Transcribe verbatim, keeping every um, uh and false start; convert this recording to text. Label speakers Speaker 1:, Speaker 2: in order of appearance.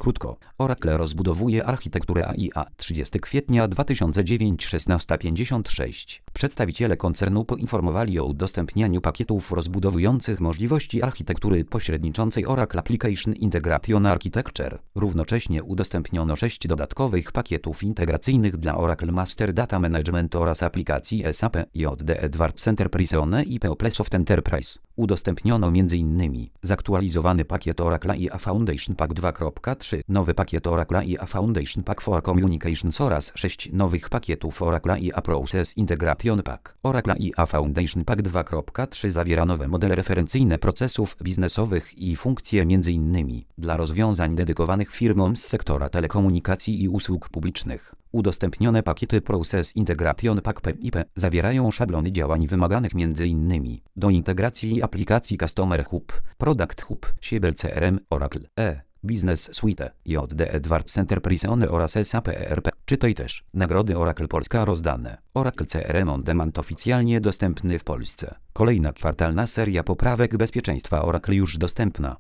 Speaker 1: Krótko, Oracle rozbudowuje architekturę A I A. trzydziestego kwietnia dwa tysiące dziewięć, szesnasta pięćdziesiąt sześć. Przedstawiciele koncernu poinformowali o udostępnianiu pakietów rozbudowujących możliwości architektury pośredniczącej Oracle Application Integration Architecture. Równocześnie udostępniono sześć dodatkowych pakietów integracyjnych dla Oracle Master Data Management oraz aplikacji S A P J D Edwards Enterprise One i PeopleSoft Enterprise. Udostępniono m.in. zaktualizowany pakiet Oracle I A Foundation Pack dwa kropka trzy, nowy pakiet Oracle I A Foundation Pack for Communications oraz sześć nowych pakietów Oracle I A Process Integration Pack. Oracle I A Foundation Pack dwa kropka trzy zawiera nowe modele referencyjne procesów biznesowych i funkcje m.in. dla rozwiązań dedykowanych firmom z sektora telekomunikacji i usług publicznych. Udostępnione pakiety Process Integration Pack P I P zawierają szablony działań wymaganych m.in. do integracji aplikacji Customer Hub, Product Hub, Siebel C R M, Oracle E, Business Suite, J D Edwards Enterprise One oraz S A P E R P. Czytaj też nagrody Oracle Polska rozdane. Oracle C R M On Demand oficjalnie dostępny w Polsce. Kolejna kwartalna seria poprawek bezpieczeństwa Oracle już dostępna.